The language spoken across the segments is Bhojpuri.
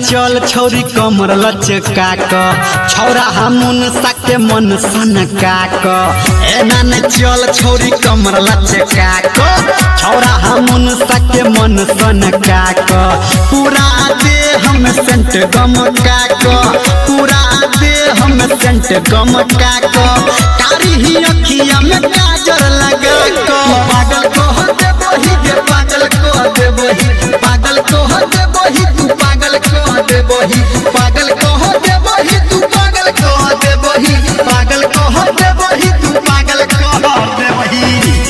चल छौरी कमर लचका क छौरा हमन साके मन सनका क एना न चल छौरी कमर लचका क छौरा हमन साके मन सनका क पूरा दे हम सेंट गमका क पूरा दे हम सेंट गमका क कारी ही अखिया में काजर लगा क पागल को दे बही गे पागल को दे बही पागल को दे बही तू पागल को दे बही पागल को दे बही तू पागल को दे बही पागल को दे बही तू पागल को दे बही।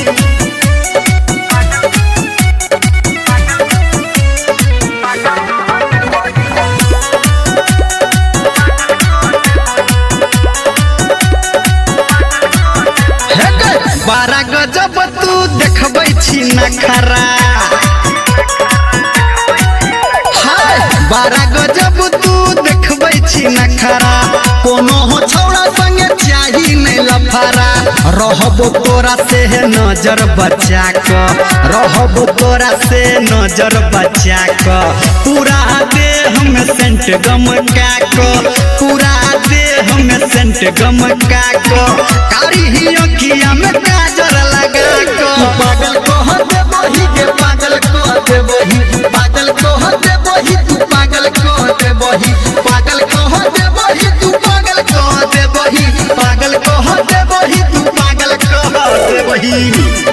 बारा गजब तू देखबै छी नखरा बारा गजब तू देखबै छी नखरा कोनो हो छौड़ा संगे चाही नहीं लफारा रहबो तोरा से नजर बचा क रहबो तोरा से नजर बचा क पूरा दे हम सेंट गमका क पूरा दे हम सेंट गमका क कारी ही अखिया में काजर लगा क पागल को दे बही गे पागल को दे बही पागल को दे बही तू पागल को दे बही पागल को दे बही तू पागल को दे बही पागल को दे बही तू पागल को दे बही।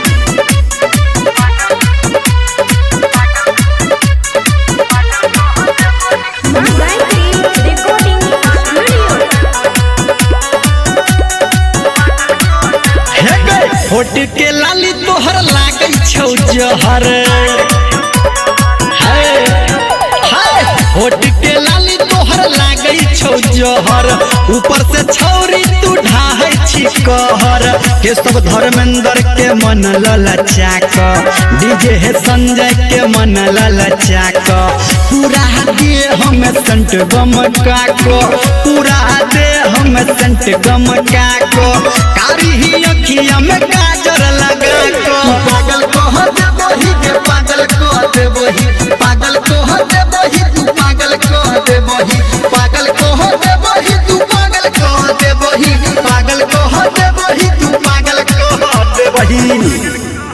होट के लाली तोहर लागै छौ जहर होट के लाली तोहर लागै छौ जहर ऊपर से छौरी तू ढाहै छी कहर के सब धर्मेंद्र के मन ललचा क डीजे है संजय के मन ललचा क पूरा दे हम संट गमका क पूरा दे हम संट गमका क कारी ही अखिया में काजर लगा क पागल को दे बही गे पागल को दे बही पागल को दे बही तू पागल को दे बही पागल को दे बही तू पागल को दे बही पागल को दे बही